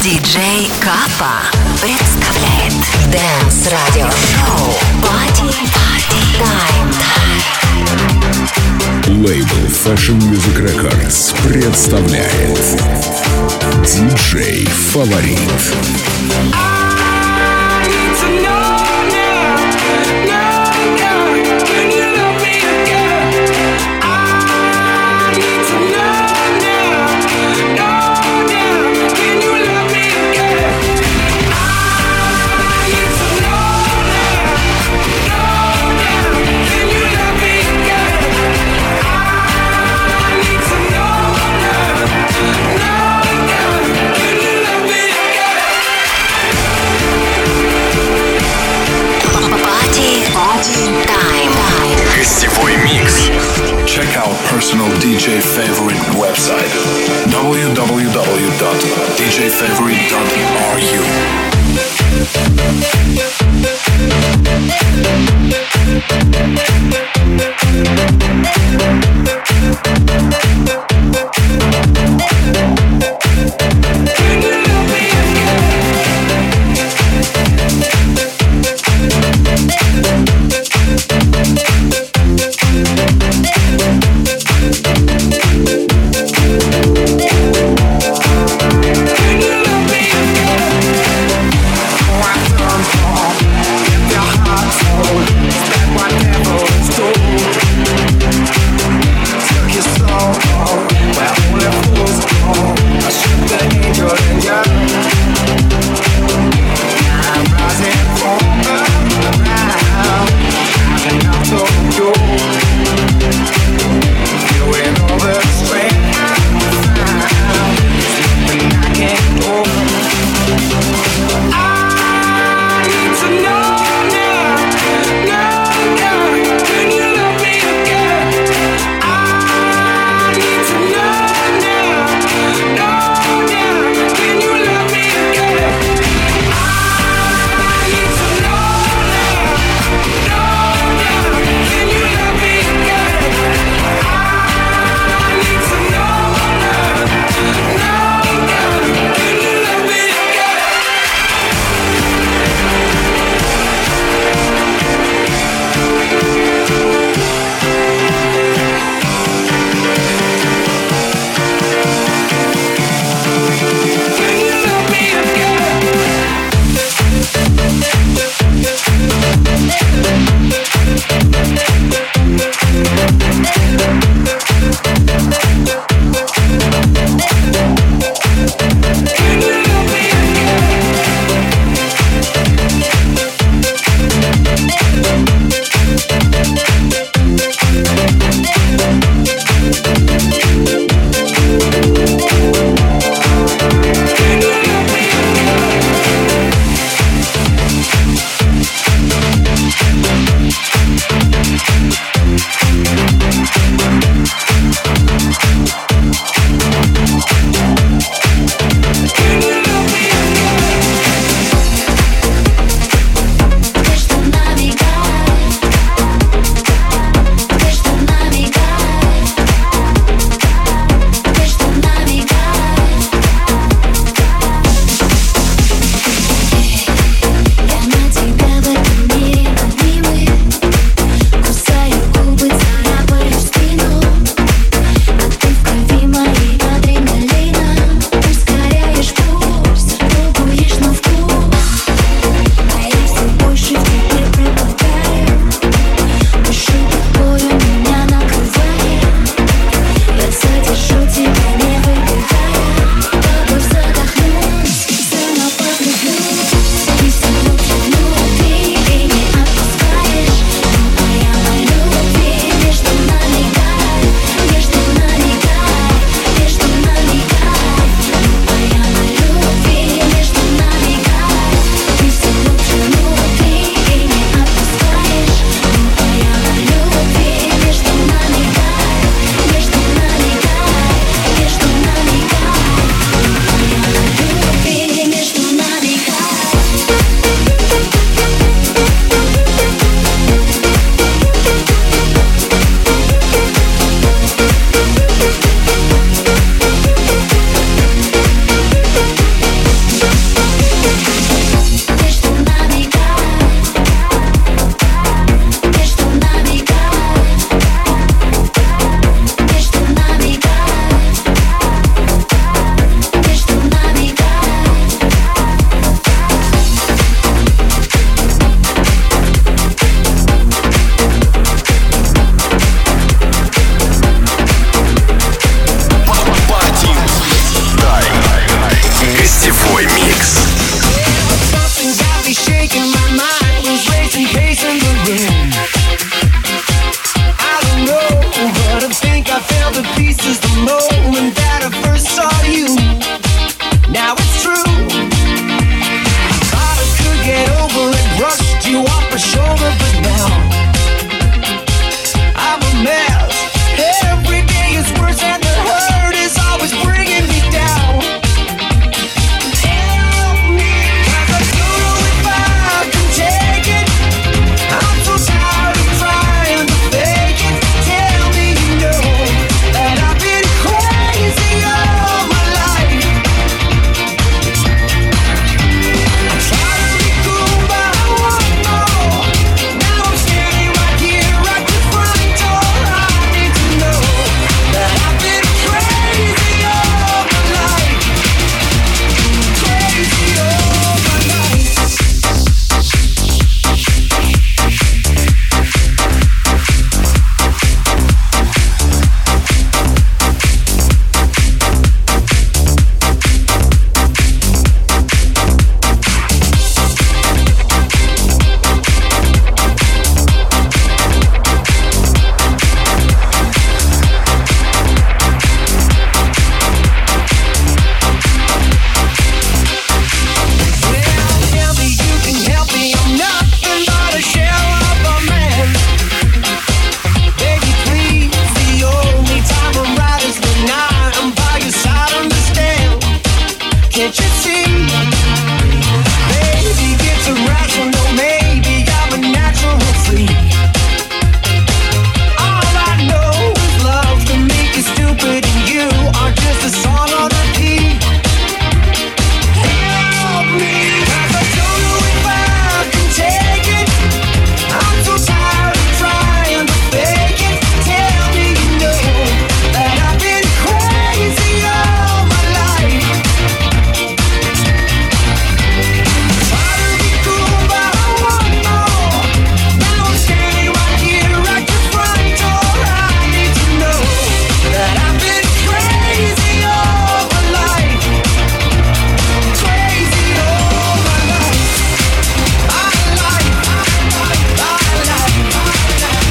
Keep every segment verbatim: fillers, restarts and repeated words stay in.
диджей Капа представляет Dance Radio Show Party Time. Лейбл Fashion Music Records представляет диджей Фаворит. Гостевой микс. Check out personal ди джей favorite website дабл ю дабл ю дабл ю dot ди джей favorite dot ар ю. Whatever can't you see? Baby, it's irrational, maybe I'm a natural freak. All I know is love can make you stupid, and you are just a song on repeat. Help me, 'cause I don't know if I can take it. I'm so tired of trying to fake it. Tell me you know that I've been crazy all my life. Try to be cool, but I want more. Now I'm standing right here at your front door. I need to know that I've been crazy all my life. Crazy all my life. I like, I like, I like, I like.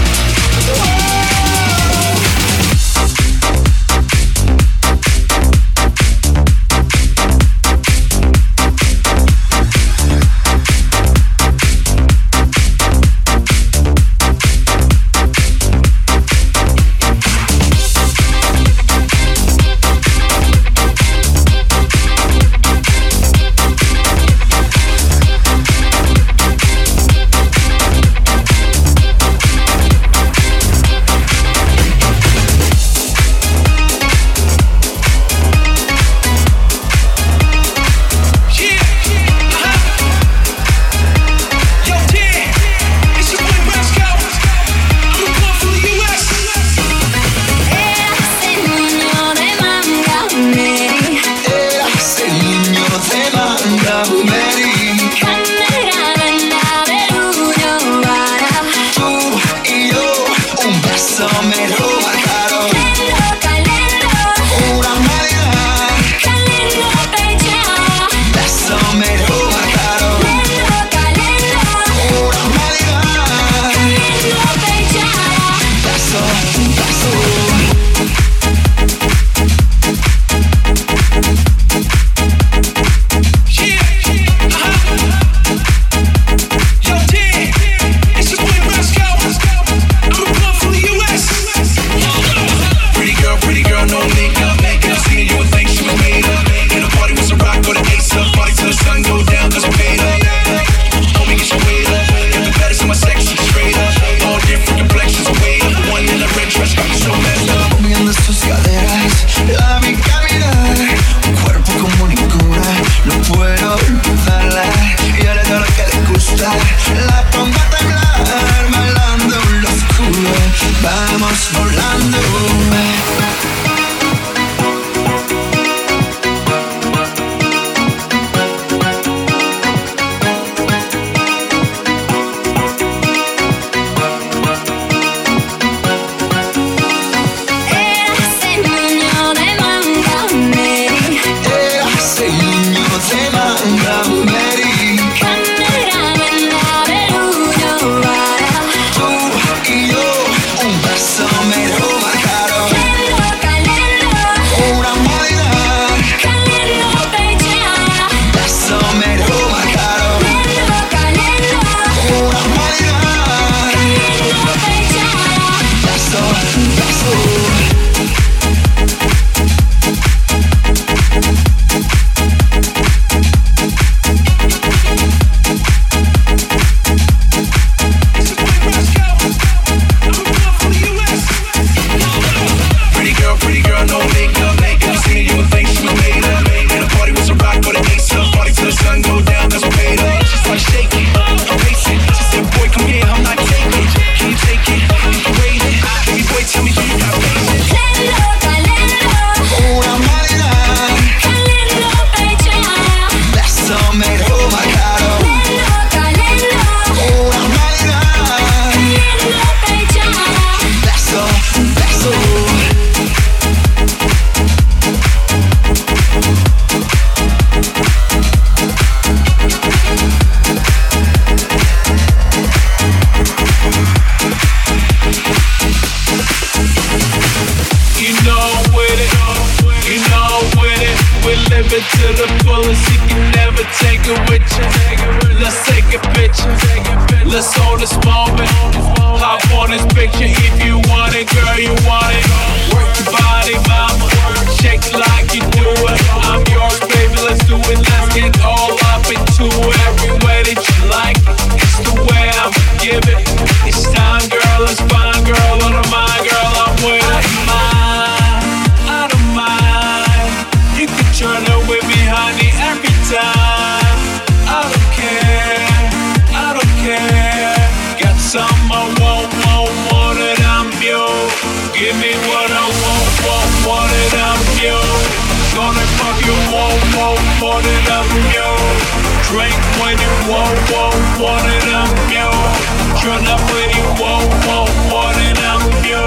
Let's hold this moment. Hop on this picture if you want it, girl, you want it. Work your body, mama. Shake it like you do it. I'm yours, baby, let's do it want it, I'm you. Drink when you want, want, want it, I'm you. Turn up when you want, want, want it, I'm you.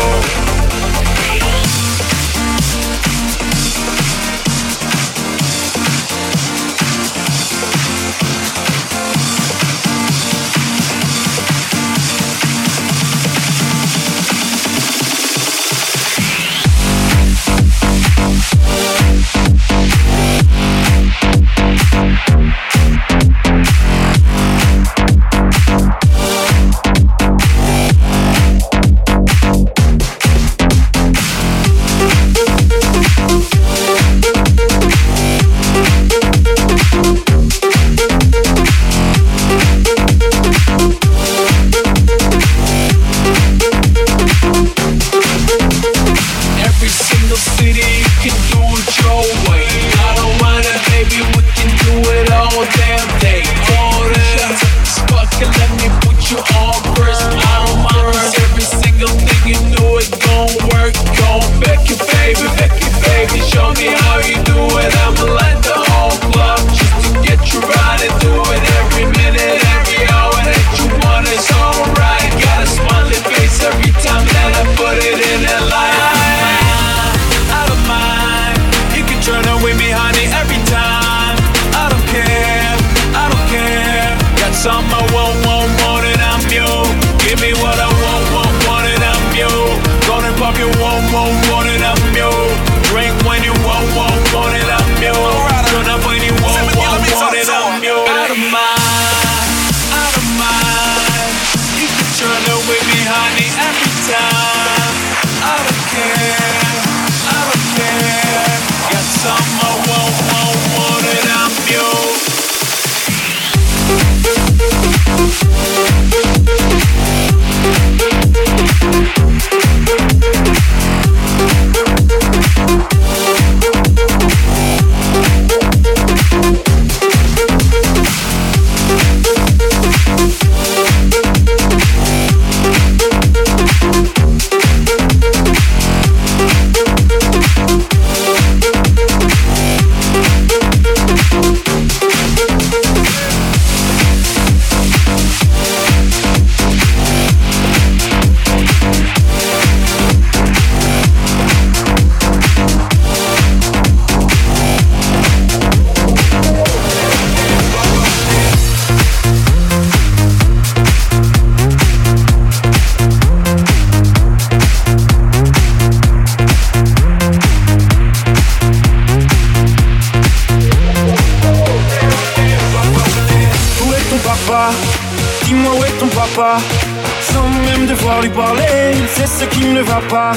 Sans même devoir lui parler, il sait ce qui ne va pas.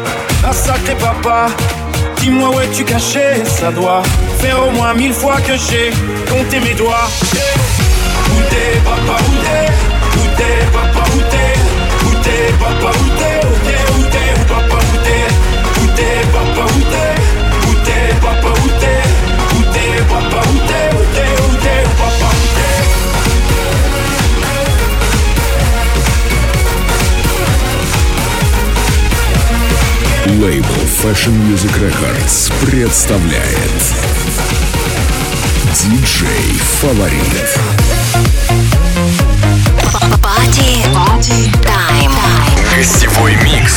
Ah sacré papa, dis-moi où es-tu caché. Ça doit faire au moins mille fois que j'ai compté mes doigts. Où t'es papa, où t'es? Où t'es papa, où t'es? Où t'es papa, où t'es? Où t'es, où t'es, où papa, où t'es? Où t'es papa, où t'es? Où t'es papa, où t'es? Où t'es papa, où t'es? Où t'es, où t'es, où papa, où t'es? Лейбл Fashion Music Records представляет диджей Фаворит. Party, party time. Гостевой микс.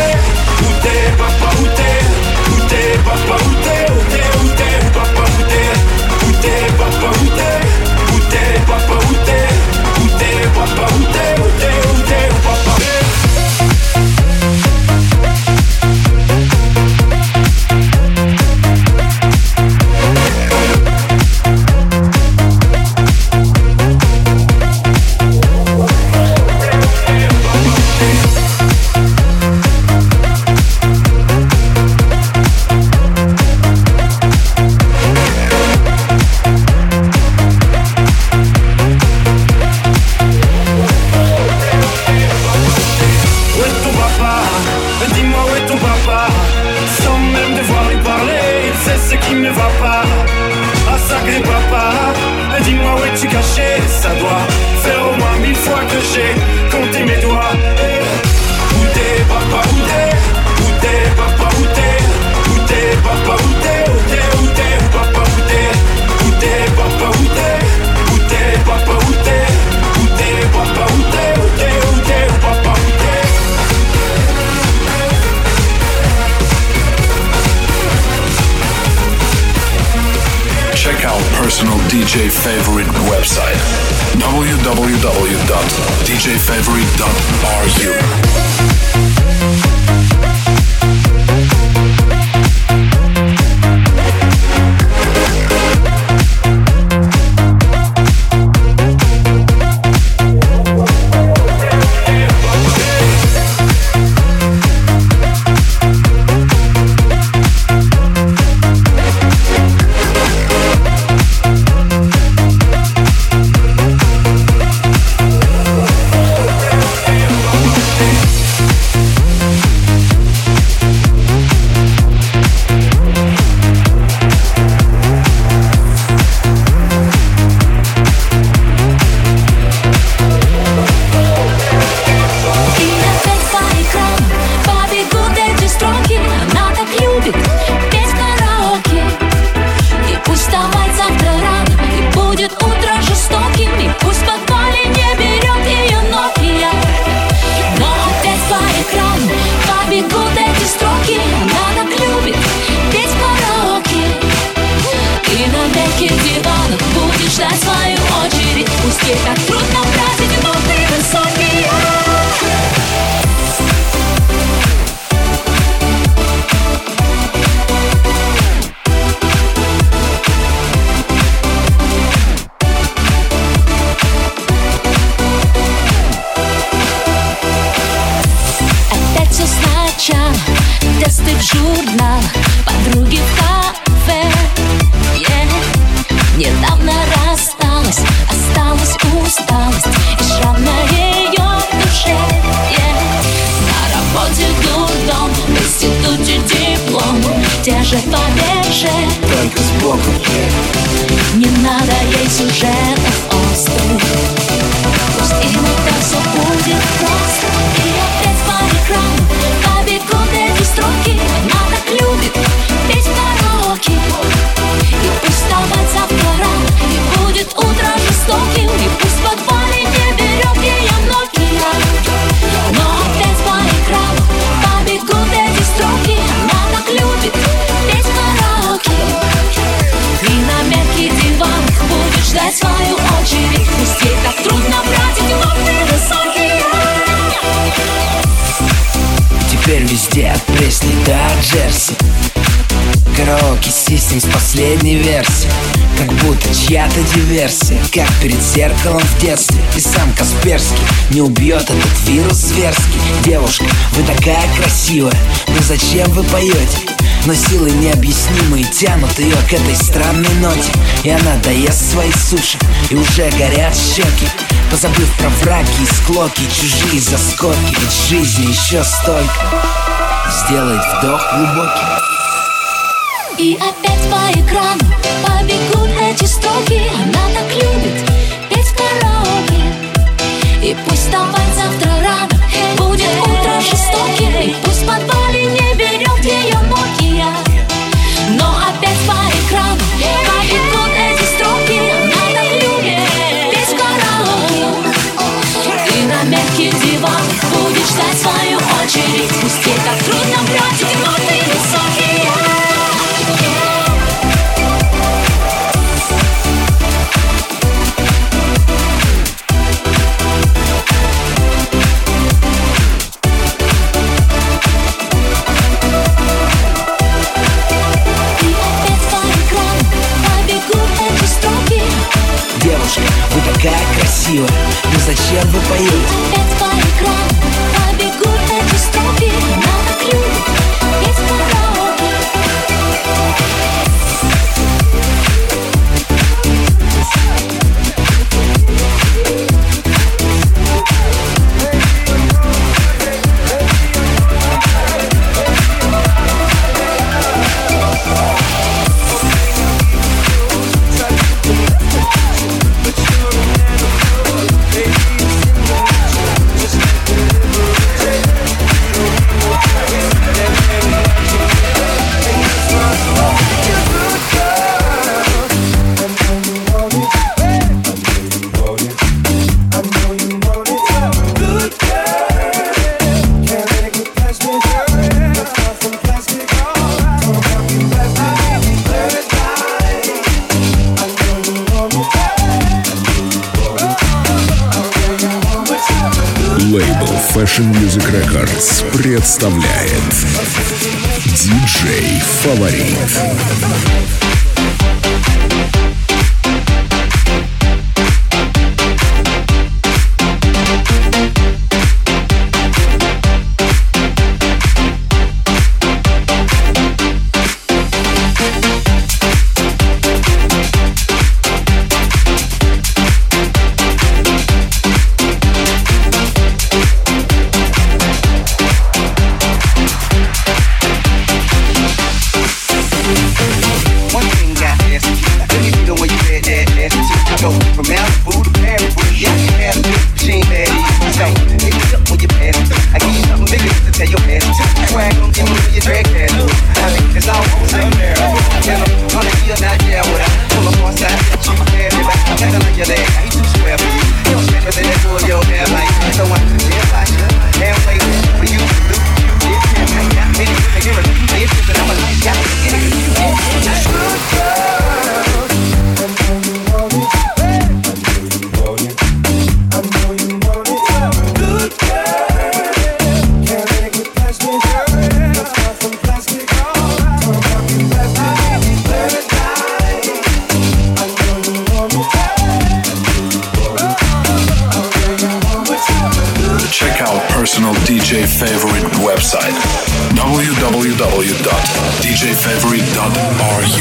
Papa, où t'es? Où t'es, papa, où t'es? Où t'es, où t'es, où papa, où t'es? J Favorite website w w w dot d j favorite dot r u. Чья-то диверсия, как перед зеркалом в детстве. И сам Касперский не убьет этот вирус зверский. Девушка, вы такая красивая, но зачем вы поете? Но силы необъяснимые тянут ее к этой странной ноте. И она доест свои суши, и уже горят щеки, позабыв про враги и склоки, чужие заскоки. Ведь жизни еще столько. Сделает вдох глубокий. И опять по экрану побегут эти строки. Она так любит петь в караоке. И пусть вставать завтра рано, будет утро жестоким. И пусть в подвале не берет ее Nokia. Но опять по экрану побегут эти строки. Она так любит петь в караоке. И на мягких диванах будет ждать свою очередь. Пусть ей так трудно брать эти ноты высокие. Девушка, вы такая красивая, но зачем вы поете? Опять по экрану побегут эти строки. Она так любит петь в караоке. Лейбл Fashion Music Records представляет диджей Фаворит. ди джей Favorite website дабл ю дабл ю дабл ю точка ди джей фаворит точка ар ю.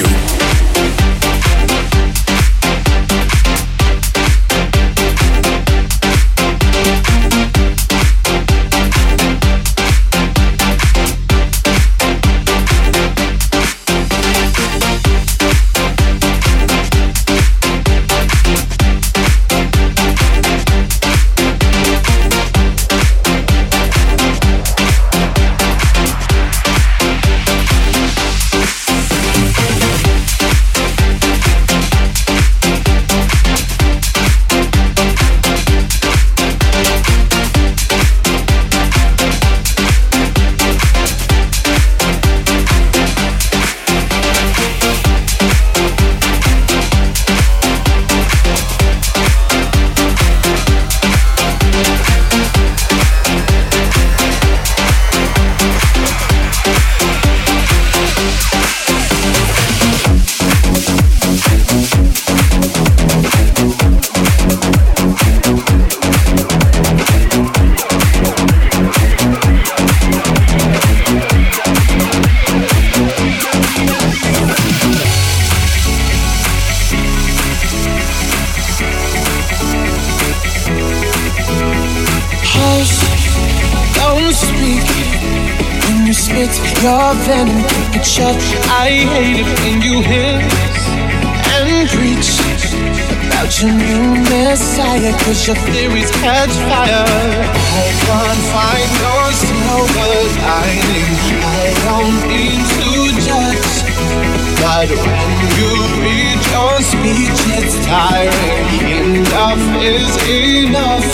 Your venom, keep it shut. I hate it when you hiss and preach about your new messiah, cause your theories catch fire. I can't find your silver lining. I don't mean to judge, but when you read your speech, it's tiring. Enough is enough.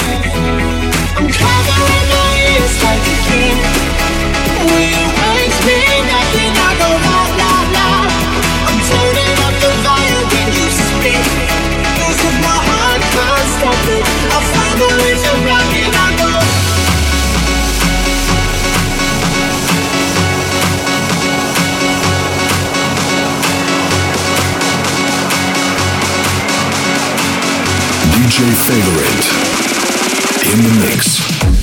I'm covering my ears like a king. Will you raise me nothing? I go la la la. I'm turning up the volume when you speak, cause if my heart can't stop it, I'll find a way to rock it. I go ди джей Favorite in the mix.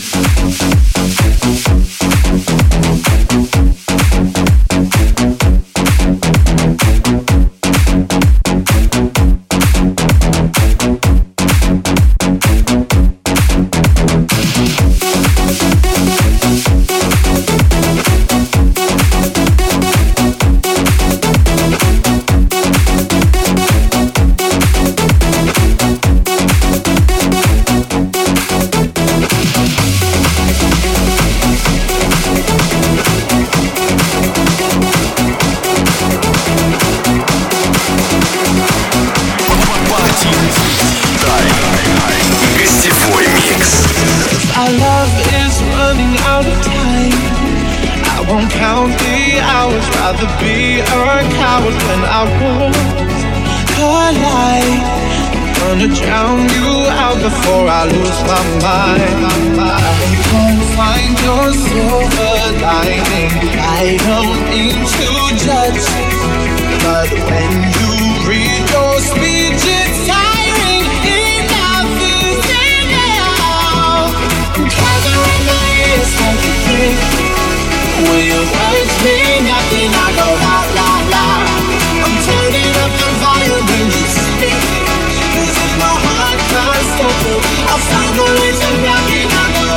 Rather be a coward when I was polite. gonna drown you out before I lose my mind. I can't find your silver lining. I don't mean to judge, but when you read your speech, it's tiring. Enough is enough. I'm gathering my ears like a thing. When your words mean nothing, I go la la la. I'm turning up the volume when you speak. This is my heart can't stop it. I'll find a way to rock it. I know.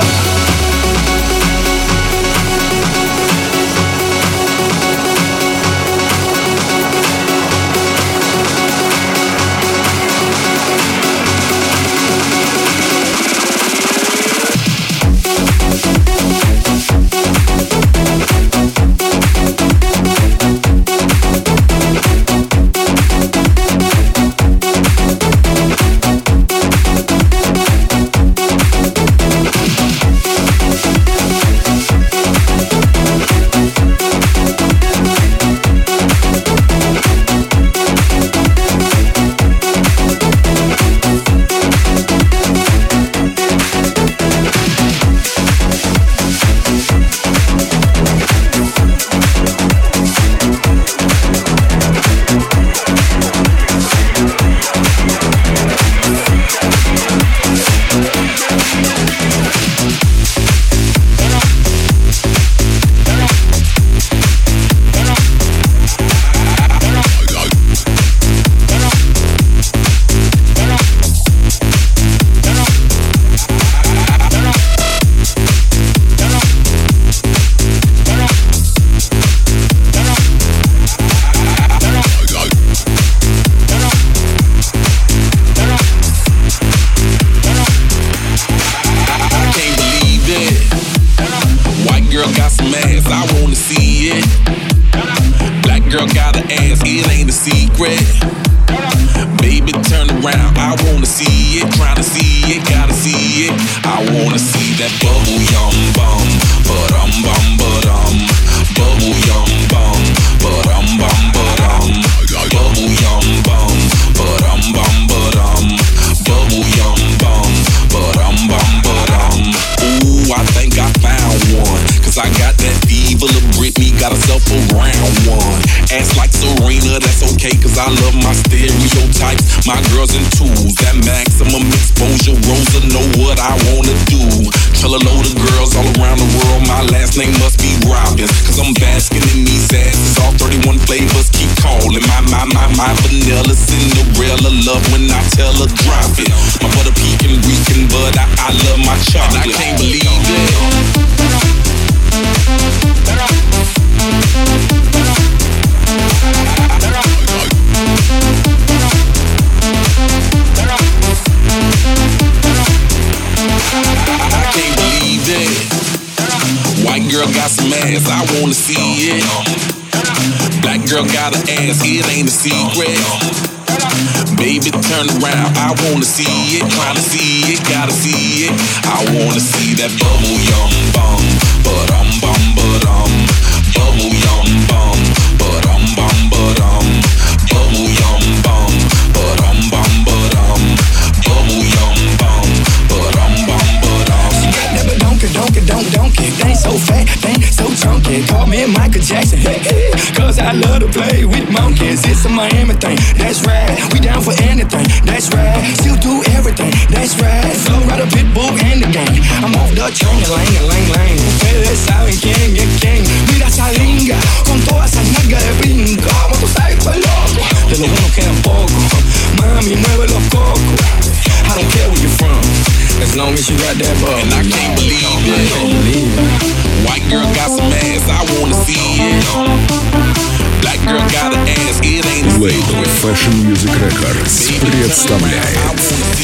Лейбл Fashion Music Records представляет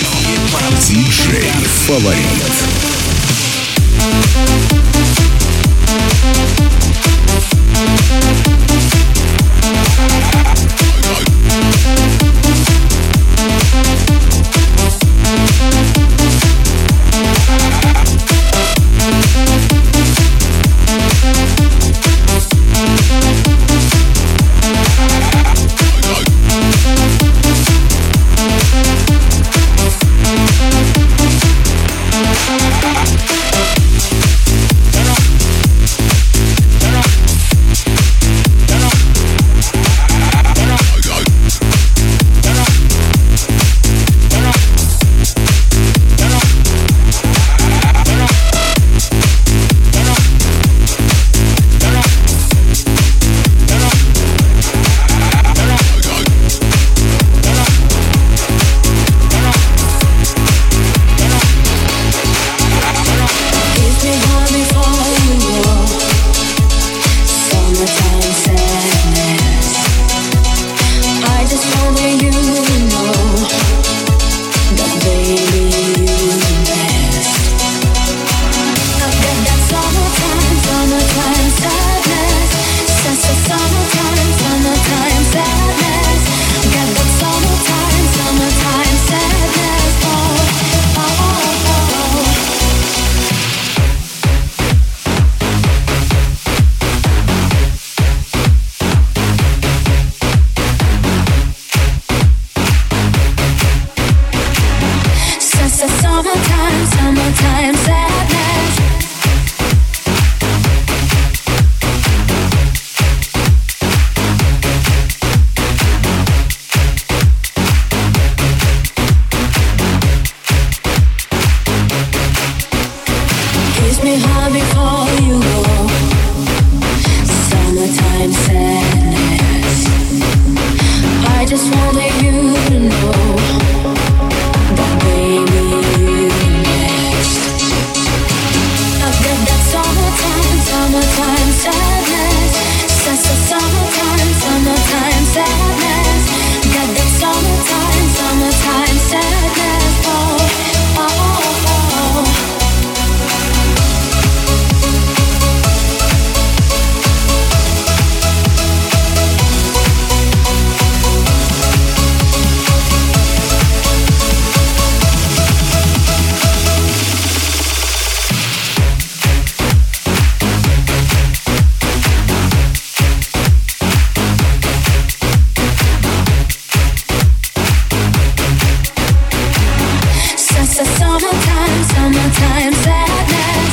диджей Фаворит. me high before you go. Summertime sadness. I just wanted you to know that baby you're next. I've got that summertime, summertime sadness. Summertime, summertime sadness. Got that summertime, summertime sadness. Oh, oh, oh. Summertime, summertime sadness.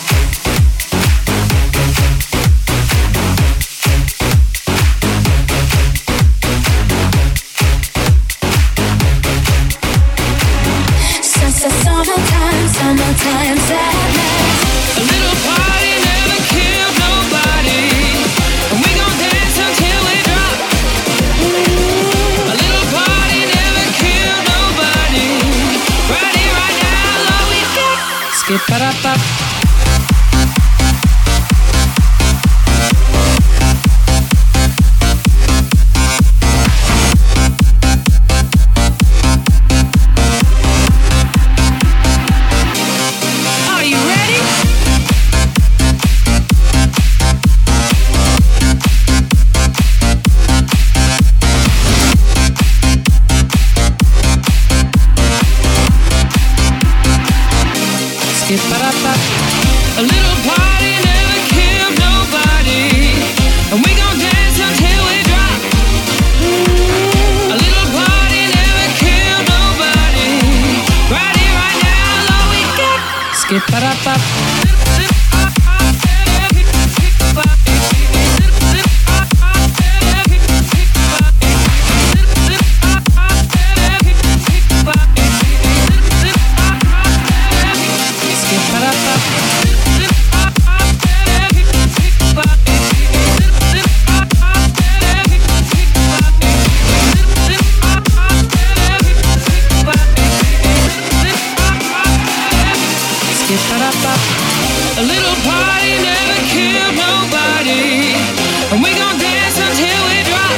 Summertime, summertime sadness. A little party never killed nobody, and we gon' dance until we drop. A little party never killed nobody. Right here, right now, all we got. Skip it up, up. A little party never killed nobody, and we gon' dance until we drop. A little party never killed nobody. Right here, right now, all we got. Skip it up, up. A little party never killed nobody, and we gon' dance until we drop.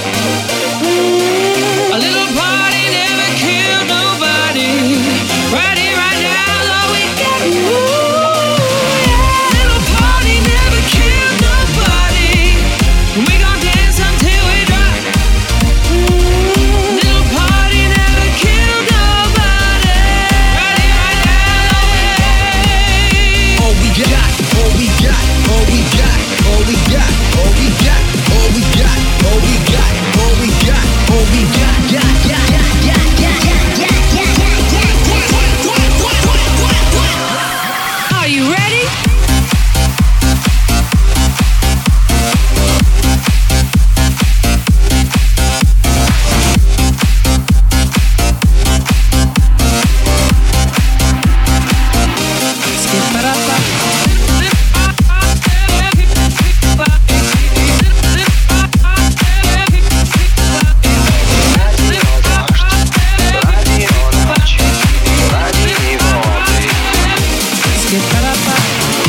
A little party never killed nobody. Right here, right now, all we got. Ooh, yeah. Little party never killed nobody, and we gon' dance until we drop. Little party never killed nobody. Right here, right now, all we got. All we got, all we got, all we got, all we got, all we got, all we got, all we got, all we got, yeah, yeah, yeah, yeah, yeah, yeah, yeah, yeah. Are you ready? Skip it up, up. Skip it up, up.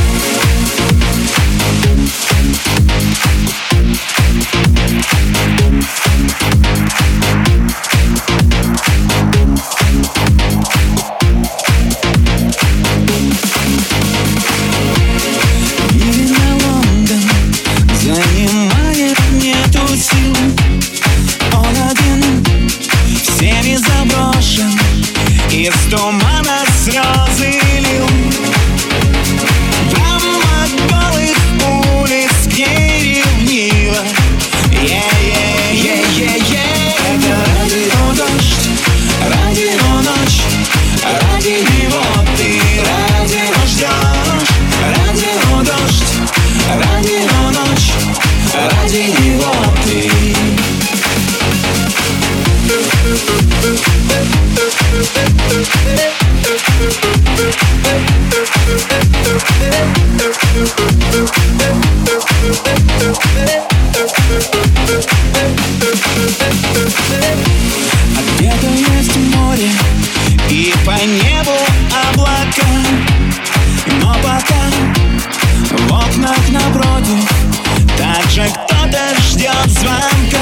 А где-то есть море и по небу облака, но пока в окнах напротив также кто-то ждет звонка.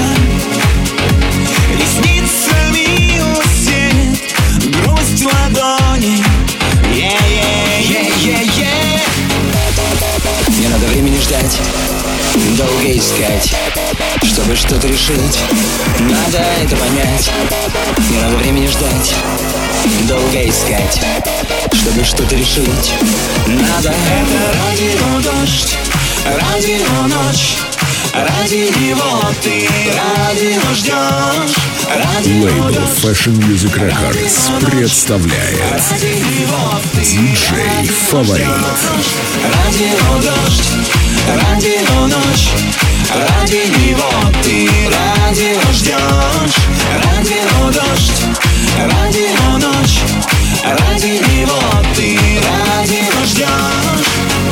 Ресницами усилит грусть в ладони. Yeah-yeah-yeah-yeah-yeah. Не надо времени ждать, долго искать, чтобы что-то решить. Надо это понять. Не надо времени ждать, долго искать, чтобы что-то решить. Надо. Это радио дождь, радио ночь, ради него ты радио ждешь. Лейбл Fashion Music Records представляет диджей Фаворит. Радио дождь, радио ночь, ради него ты радио ждешь. Радио дождь, радио ночь, ради него ты радио ждешь.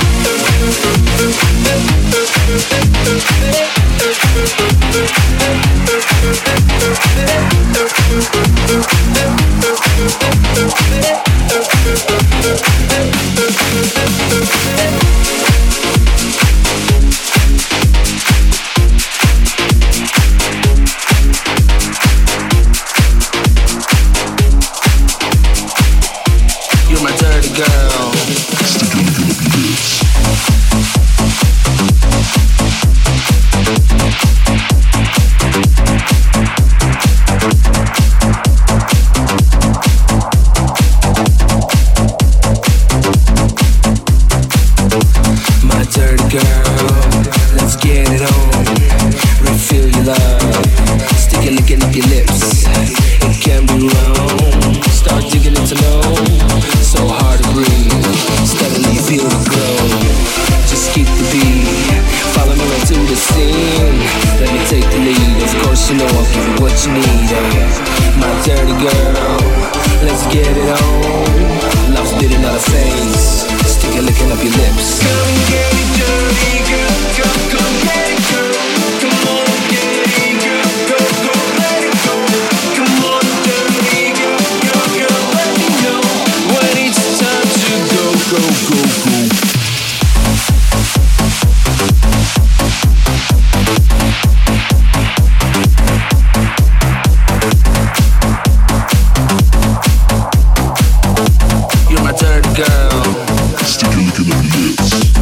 You're my dirty girl. My dirty girl, let's get it on. Refill your love, stick it licking up your lips. It can be wrong. Start digging into low, so hard to breathe. Steadily feel the glow. Just keep the beat, follow me right to the scene. Let me take the lead. Of course you know I'll give you what you need. Oh, my dirty girl, let's get it on. Love's beating out of face. Stick it licking up your lips. Come get it dirty, girl. Come, come get it, girl. Come on, get it, girl. Go, go, let it go. Come on, dirty, girl. Girl, girl, let me know when it's time to go, go, go, go. You're my dirty girl. Stick it licking up your lips.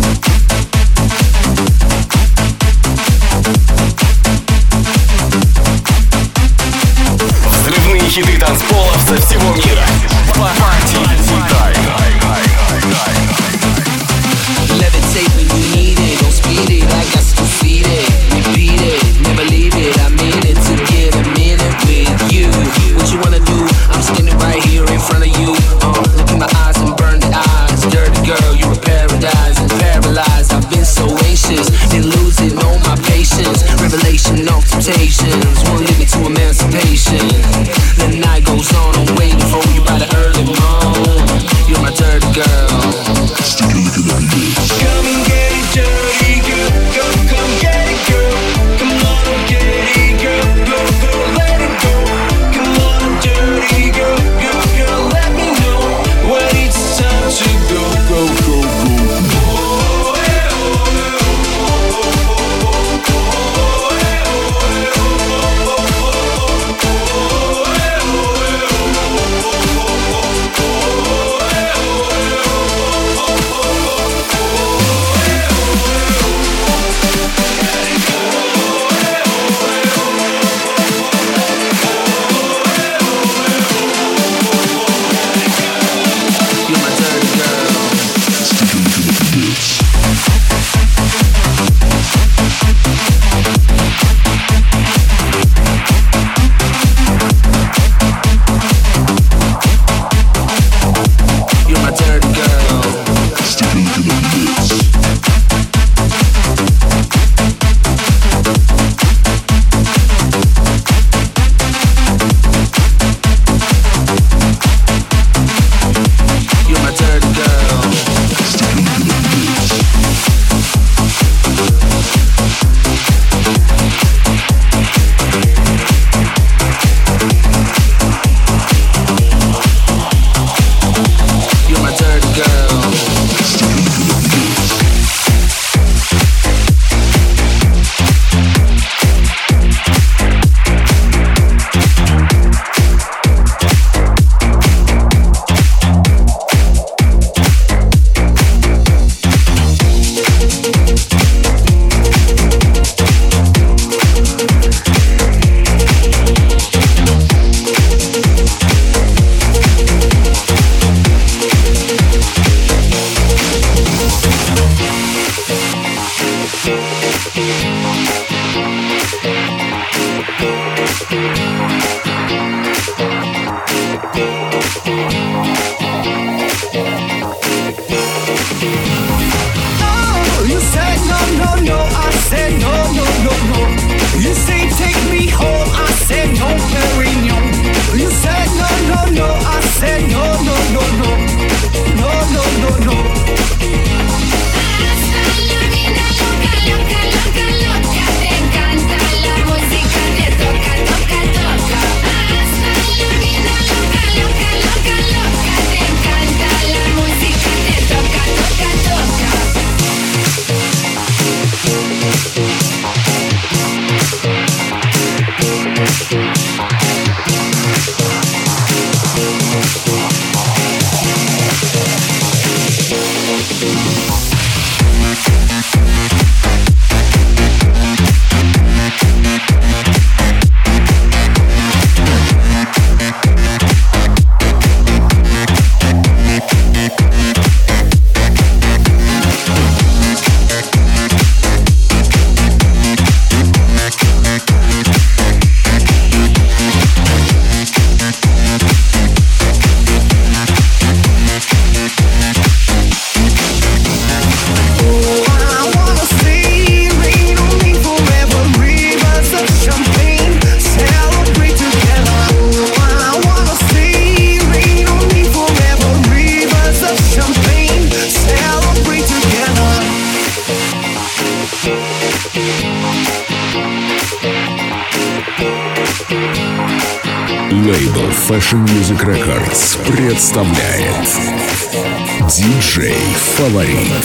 Лейбл Fashion Music Records представляет диджей Фаворит.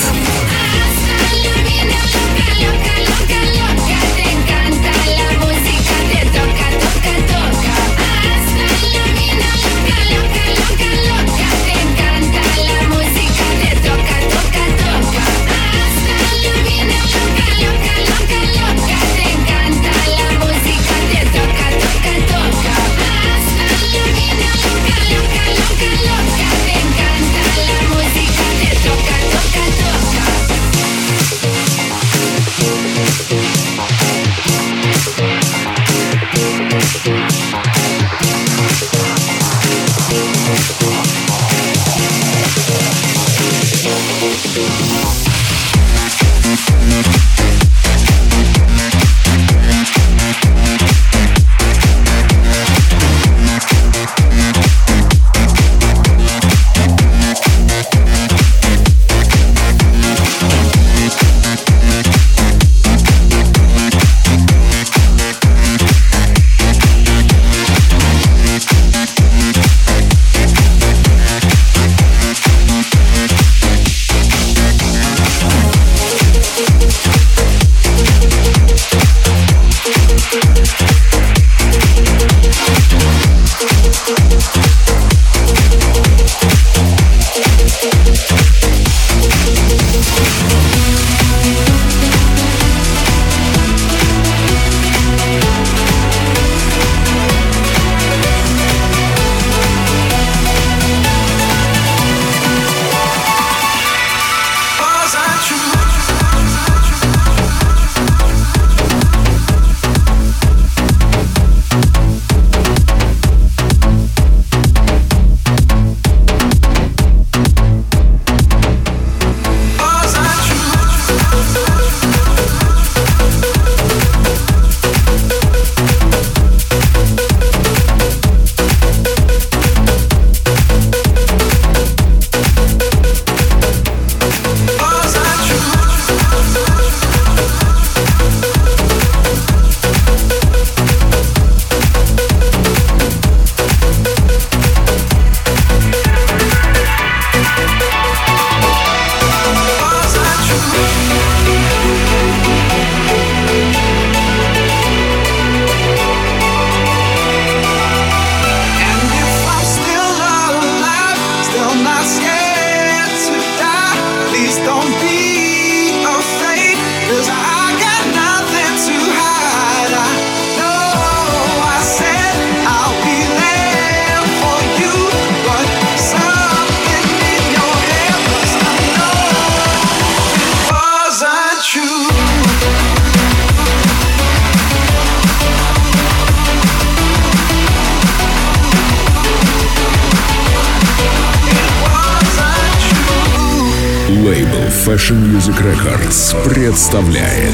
Лейбл Fashion Music Records представляет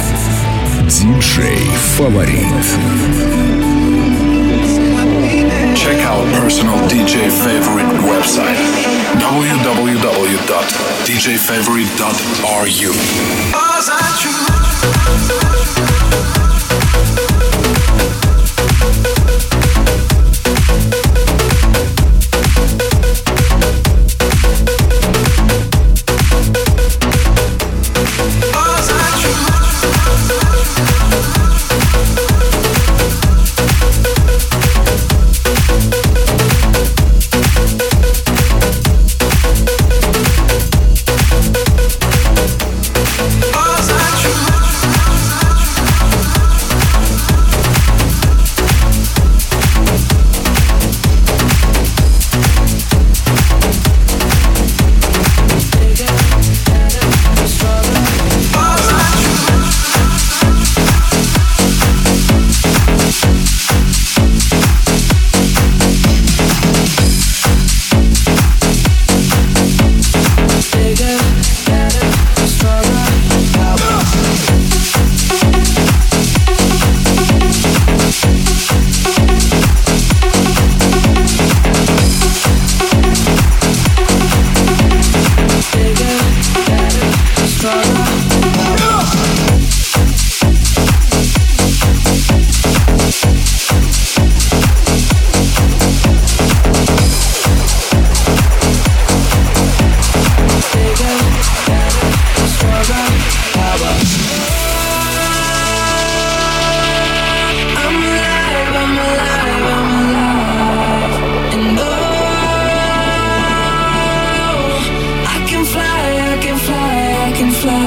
диджей Фаворит. Check out personal ди джей Favorite website дабл ю дабл ю дабл ю dot ди джей фаворит dot ар ю.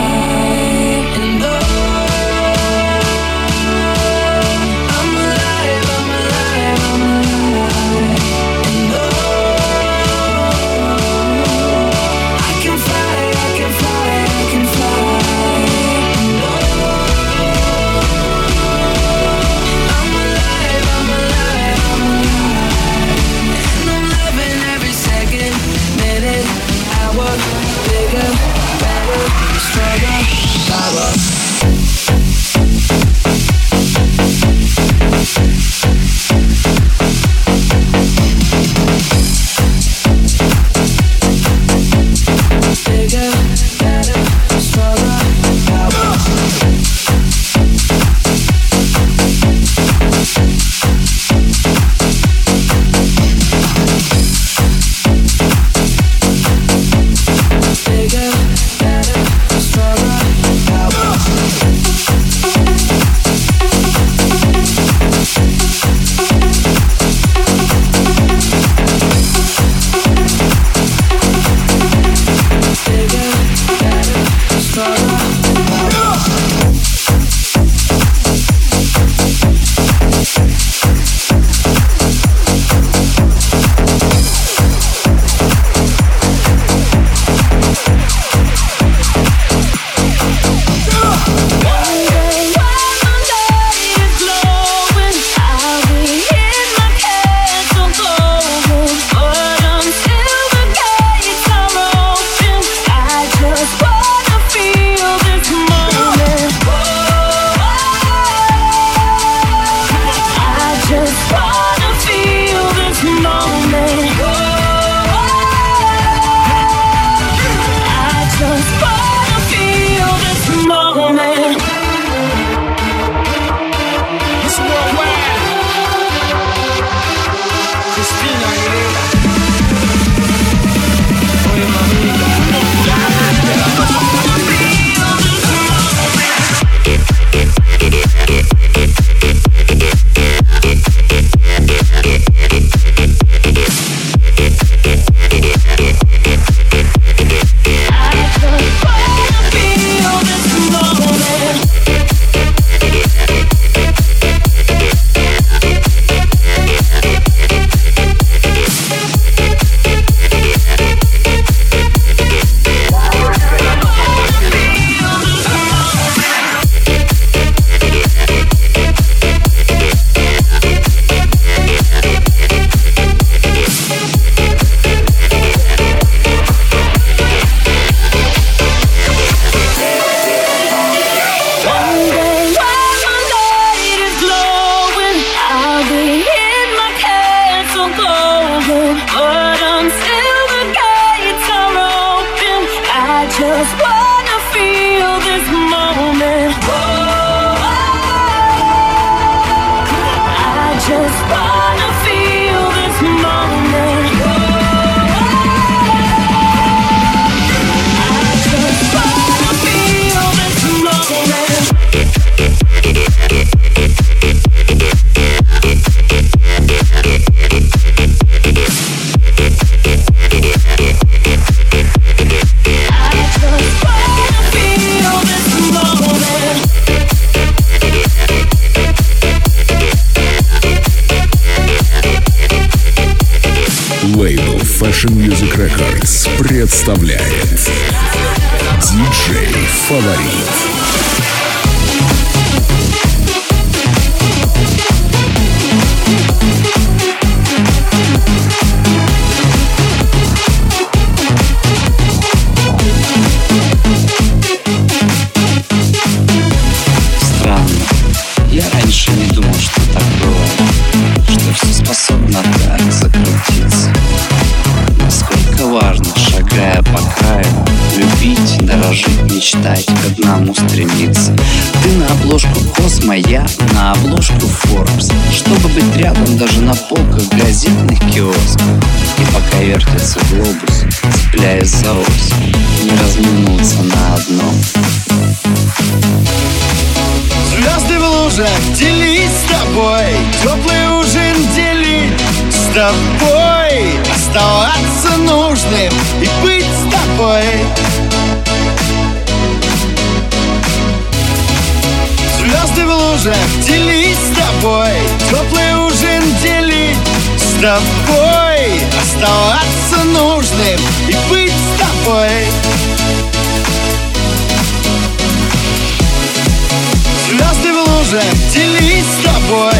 Fashion Music Records представляет диджей Фаворит. Странно, я раньше не думал, что так бывает, что все способно так закрутиться. Насколько важно, шагая по краю, любить, дорожить, мечтать, к одному стремиться. Ты на обложку Космо, я на обложку Forbes, чтобы быть рядом даже на полках газетных киосков. И пока вертится глобус, цепляясь за ось, не разминуться на одном. Звезды в лужах делить с тобой, теплый ужин делить с тобой, оставаться нужным и быть с тобой. лужах делить с тобой, теплый ужин делить с тобой, оставаться нужным и быть с тобой. Звезды в лужах делить с тобой,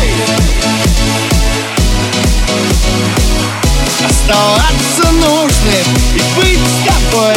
оставаться нужным и быть с тобой.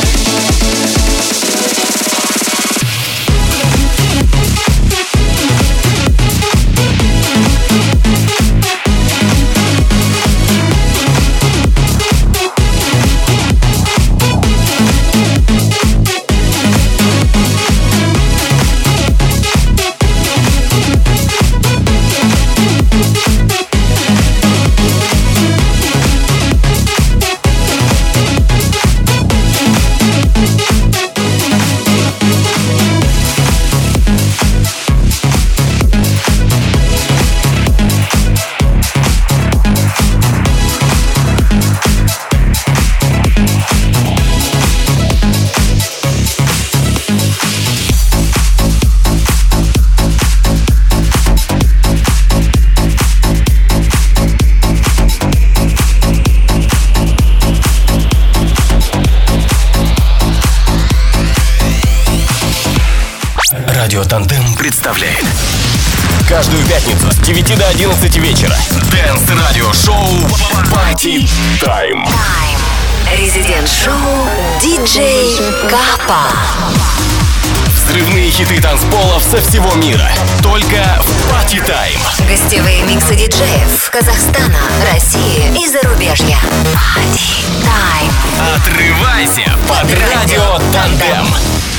Радио Тандем представляет каждую пятницу с девяти до одиннадцати вечера дэнс-радио-шоу Party Time. Резидент-шоу диджей Капа. Взрывные хиты танцполов со всего мира. Только в Party Time. Гостевые миксы диджеев Казахстана, России и зарубежья. Party Time. Отрывайся под Радио Тандем.